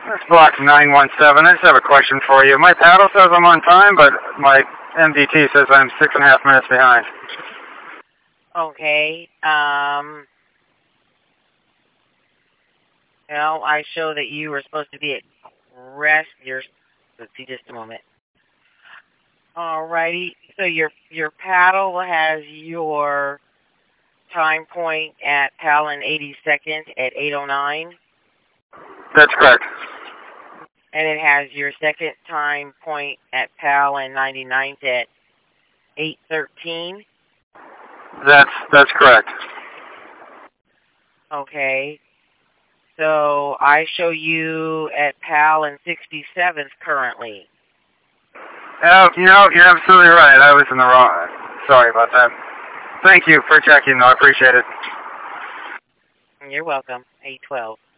It's block 917. I just have a question for you. My paddle says I'm on time, but my MDT says I'm 6.5 minutes behind. Okay. Well, I show that you were supposed to be at rest. Let's see, just a moment. Alrighty. So your paddle has your time point at Palin 82nd at 8:09. That's correct. And it has your second time point at Palin 99th at 8:13. That's correct. Okay. So I show you at Palin 67th currently. Oh, you're absolutely right. I was in the wrong. Sorry about that. Thank you for checking, though. I appreciate it. You're welcome. 812.